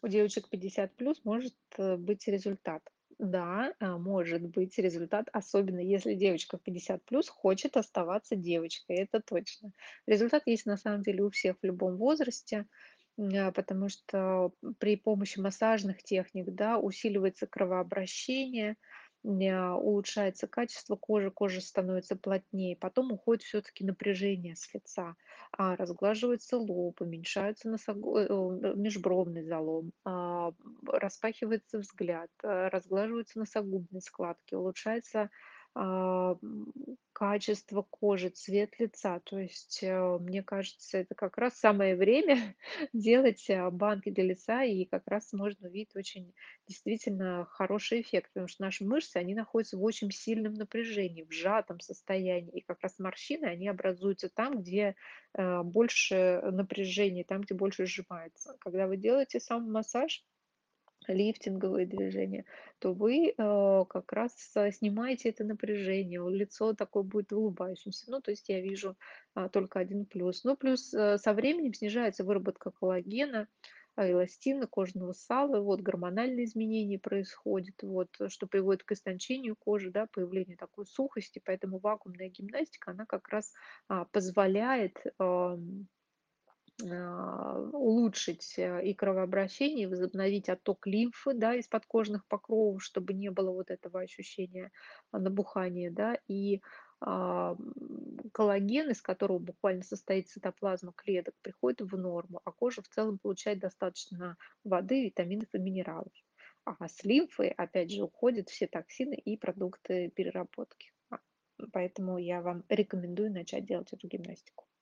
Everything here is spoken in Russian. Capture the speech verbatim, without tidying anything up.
У девочек пятьдесят плюс может, э, быть результат. Да, а, может быть результат, особенно если девочка в пятьдесят плюс хочет оставаться девочкой, это точно. Результат есть на самом деле у всех в любом возрасте, м, а, потому что при помощи массажных техник, да, усиливается кровообращение, ня улучшается качество кожи, кожа становится плотнее, потом уходит все-таки напряжение с лица, а, разглаживается лоб, уменьшается носого э, о, э, межбровный залом, а, м, распахивается взгляд, а, разглаживаются носогубные складки, улучшается, а, м, качество кожи, цвет лица. То есть, э, мне кажется, это как раз самое время делать, а, банки для лица, и как раз можно увидеть очень действительно хороший эффект, потому что наши мышцы, они находятся в очень сильном напряжении, в сжатом состоянии, и как раз морщины, они образуются там, где э, больше напряжения, там, где больше сжимается. Когда вы делаете самомассаж, лифтинговые движения, то вы э, как раз э, снимаете это напряжение, у- лицо такое будет улыбающимся. Ну, то есть я вижу а, только один плюс. Ну, плюс э, со временем снижается выработка коллагена, а, эластина, кожного сала, вот гормональные изменения происходят, вот, э, что приводит к истончению кожи, да, появлению такой сухости, поэтому вакуумная гимнастика, она как раз а, позволяет ам, а, улучшить, э, и кровообращение, и возобновить отток лимфы, да, из подкожных покровов, чтобы не было вот этого ощущения, а, набухания, да. И, а, м, коллаген, из которого буквально состоит цитоплазма клеток, приходит в норму, а кожа в целом получает достаточно воды, витаминов и минералов. А с лимфой, опять же, уходят все токсины и продукты переработки. А, поэтому я вам рекомендую начать делать эту гимнастику.